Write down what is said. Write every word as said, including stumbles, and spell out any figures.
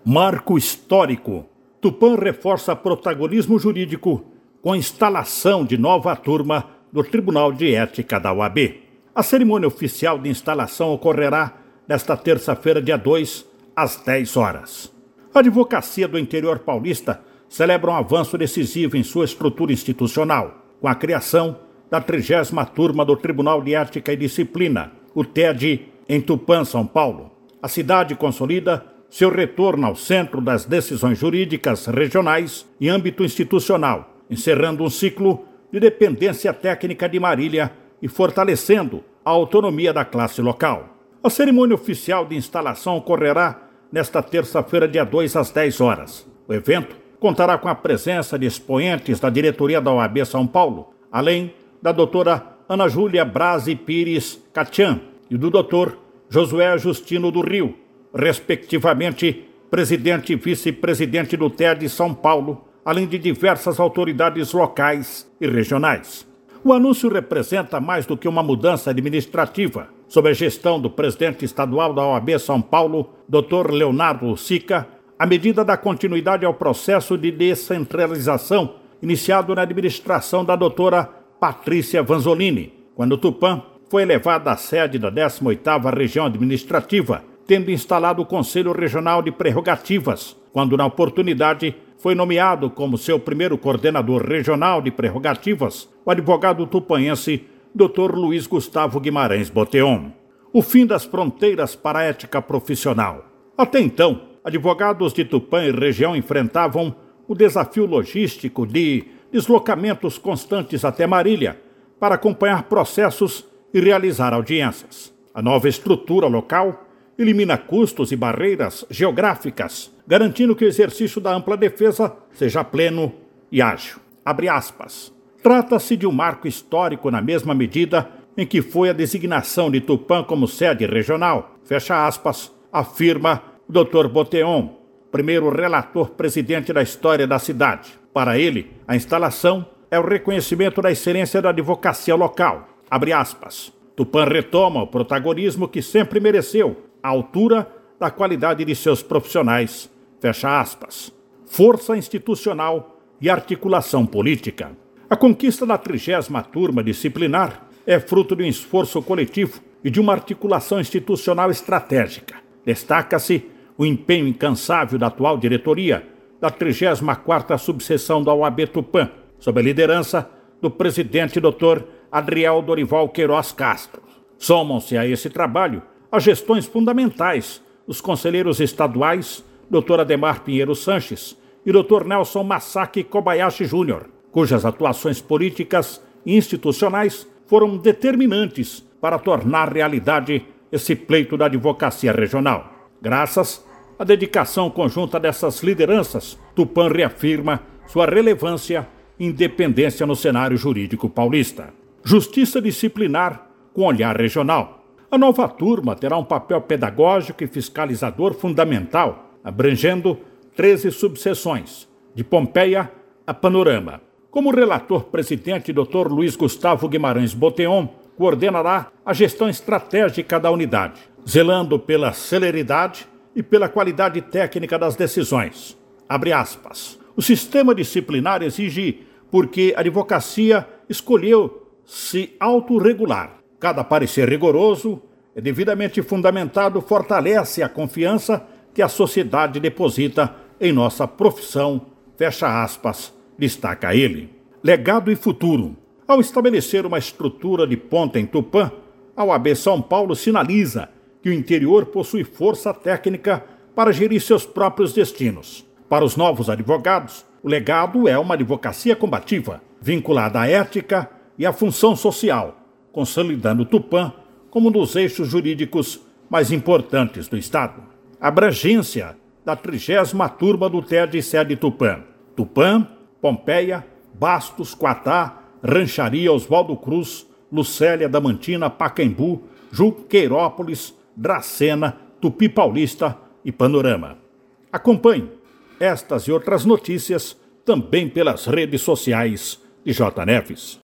Marco histórico. Tupã reforça protagonismo jurídico com instalação de nova turma do Tribunal de Ética da O A B. A cerimônia oficial de instalação ocorrerá nesta terça-feira, dia dois, às dez horas. A Advocacia do Interior Paulista celebra um avanço decisivo em sua estrutura institucional, com a criação da trigésima turma do Tribunal de Ética e Disciplina, o T E D, em Tupã, São Paulo. A cidade consolida seu retorno ao centro das decisões jurídicas regionais em âmbito institucional, encerrando um ciclo de dependência técnica de Marília e fortalecendo a autonomia da classe local. A cerimônia oficial de instalação ocorrerá nesta terça-feira, dia dois, às dez horas. O evento contará com a presença de expoentes da diretoria da O A B São Paulo, além da doutora Ana Júlia Brasi Pires Catian e do doutor Josué Justino do Rio, respectivamente presidente e vice-presidente do T E D São Paulo, além de diversas autoridades locais e regionais. O anúncio representa mais do que uma mudança administrativa. Sob a gestão do presidente estadual da O A B São Paulo, doutor Leonardo Sica, a medida dá continuidade ao processo de descentralização iniciado na administração da doutora Patrícia Vanzolini, quando Tupã foi elevada à sede da décima oitava Região Administrativa, tendo instalado o Conselho Regional de Prerrogativas, quando na oportunidade foi nomeado como seu primeiro coordenador regional de prerrogativas o advogado tupanhense doutor Luiz Gustavo Guimarães Boteon. O fim das fronteiras para a ética profissional. Até então, advogados de Tupã e região enfrentavam o desafio logístico de deslocamentos constantes até Marília para acompanhar processos e realizar audiências. A nova estrutura local elimina custos e barreiras geográficas, garantindo que o exercício da ampla defesa seja pleno e ágil. Abre aspas. Trata-se de um marco histórico na mesma medida em que foi a designação de Tupã como sede regional, fecha aspas, afirma o doutor Boteon, primeiro relator-presidente da história da cidade. Para ele, a instalação é o reconhecimento da excelência da advocacia local. Abre aspas. Tupã retoma o protagonismo que sempre mereceu, à altura da qualidade de seus profissionais. Fecha aspas. Força institucional e articulação política. A conquista da trigésima turma disciplinar é fruto de um esforço coletivo e de uma articulação institucional estratégica. Destaca-se o empenho incansável da atual diretoria da trigésima quarta subseção da O A B Tupã, sob a liderança do presidente doutor Adriel Dorival Queiroz Castro. Somam-se a esse trabalho as gestões fundamentais dos conselheiros estaduais doutor Ademar Pinheiro Sanches e doutor Nelson Masaki Kobayashi Júnior, cujas atuações políticas e institucionais foram determinantes para tornar realidade esse pleito da advocacia regional. Graças à dedicação conjunta dessas lideranças, Tupã reafirma sua relevância e independência no cenário jurídico paulista. Justiça disciplinar com olhar regional. A nova turma terá um papel pedagógico e fiscalizador fundamental, abrangendo treze subseções, de Pompeia a Panorama. Como relator-presidente, doutor Luiz Gustavo Guimarães Boteon coordenará a gestão estratégica da unidade, zelando pela celeridade e pela qualidade técnica das decisões. Abre aspas. O sistema disciplinar exige porque a advocacia escolheu se autorregular. Cada parecer rigoroso e devidamente fundamentado fortalece a confiança que a sociedade deposita em nossa profissão, fecha aspas, destaca ele. Legado e futuro. Ao estabelecer uma estrutura de ponta em Tupã, a O A B São Paulo sinaliza que o interior possui força técnica para gerir seus próprios destinos. Para os novos advogados, o legado é uma advocacia combativa, vinculada à ética e à função social, consolidando Tupã como um dos eixos jurídicos mais importantes do Estado. Abrangência da trigésima turma do T E D sede Tupã. Tupã, Pompeia, Bastos, Quatá, Rancharia, Oswaldo Cruz, Lucélia, Damantina, Pacaembu, Juqueirópolis, Dracena, Tupi Paulista e Panorama. Acompanhe estas e outras notícias também pelas redes sociais de J. Neves.